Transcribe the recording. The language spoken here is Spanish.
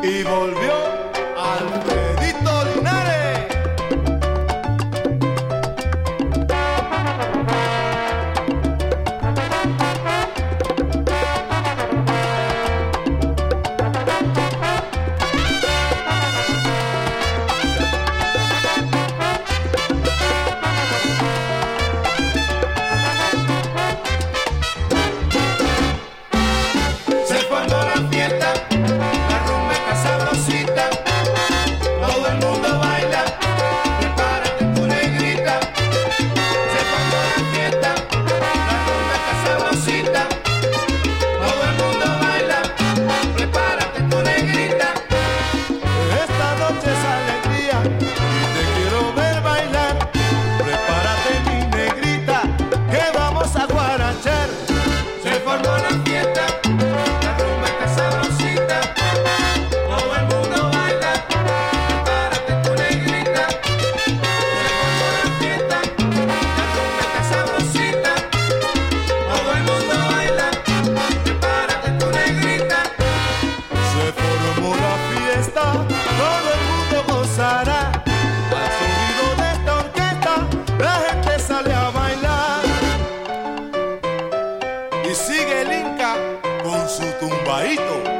y volvió Alfredito Linares. Se formó la fiesta, la rumba está sabrosita, todo el mundo baila, prepárate tu negrita. Se formó la fiesta, la rumba está sabrosita, todo el mundo baila, prepárate tu negrita. Esta noche es alegría y te quiero ver bailar. Prepárate mi negrita, que vamos a guarachar. Se formó la fiesta, la rumba está sabrosita, todo el mundo baila, prepárate tu negrita. Se formó la fiesta, la rumba está sabrosita, todo el mundo baila, prepárate tu negrita. Se formó la fiesta, todo el mundo gozará. Al sonido de esta orquesta, la gente sale a bailar. Y sigue el Inca con su tumbadito.